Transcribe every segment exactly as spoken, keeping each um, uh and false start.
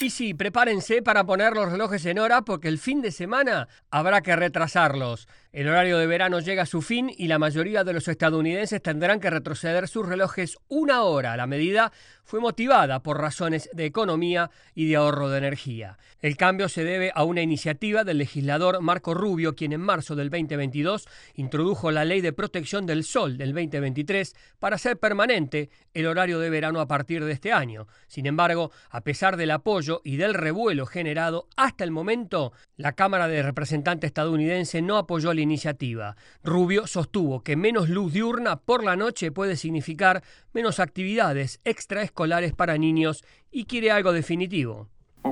Y sí, prepárense para poner los relojes en hora porque el fin de semana habrá que retrasarlos. El horario de verano llega a su fin y la mayoría de los estadounidenses tendrán que retroceder sus relojes una hora. La medida fue motivada por razones de economía y de ahorro de energía. El cambio se debe a una iniciativa del legislador Marco Rubio, quien en marzo del veinte veintidós introdujo la Ley de Protección del Sol del veinte veintitrés para hacer permanente el horario de verano a partir de este año. Sin embargo, a pesar del apoyo y del revuelo generado hasta el momento, la Cámara de Representantes estadounidense no apoyó la iniciativa. Rubio sostuvo que menos luz diurna por la noche puede significar menos actividades extraescolares para niños y quiere algo definitivo.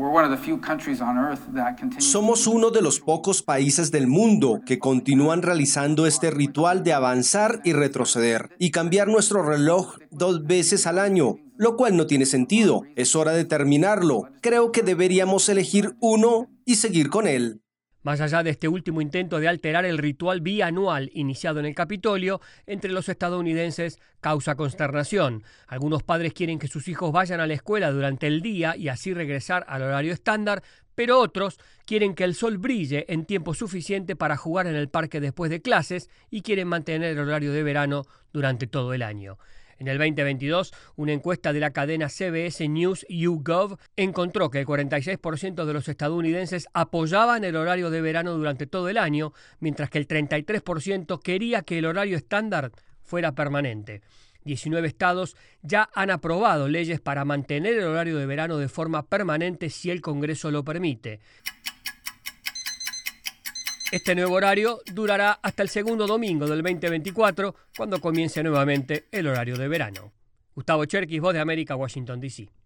Somos uno de los pocos países del mundo que continúan realizando este ritual de avanzar y retroceder y cambiar nuestro reloj dos veces al año, lo cual no tiene sentido. Es hora de terminarlo. Creo que deberíamos elegir uno y seguir con él. Más allá de este último intento de alterar el ritual bianual iniciado en el Capitolio, entre los estadounidenses causa consternación. Algunos padres quieren que sus hijos vayan a la escuela durante el día y así regresar al horario estándar, pero otros quieren que el sol brille en tiempo suficiente para jugar en el parque después de clases y quieren mantener el horario de verano durante todo el año. En el veinte veintidós, una encuesta de la cadena C B S News YouGov encontró que el cuarenta y seis por ciento de los estadounidenses apoyaban el horario de verano durante todo el año, mientras que el treinta y tres por ciento quería que el horario estándar fuera permanente. diecinueve estados ya han aprobado leyes para mantener el horario de verano de forma permanente si el Congreso lo permite. Este nuevo horario durará hasta el segundo domingo del veinte veinticuatro, cuando comience nuevamente el horario de verano. Gustavo Cherkis, Voz de América, Washington, D C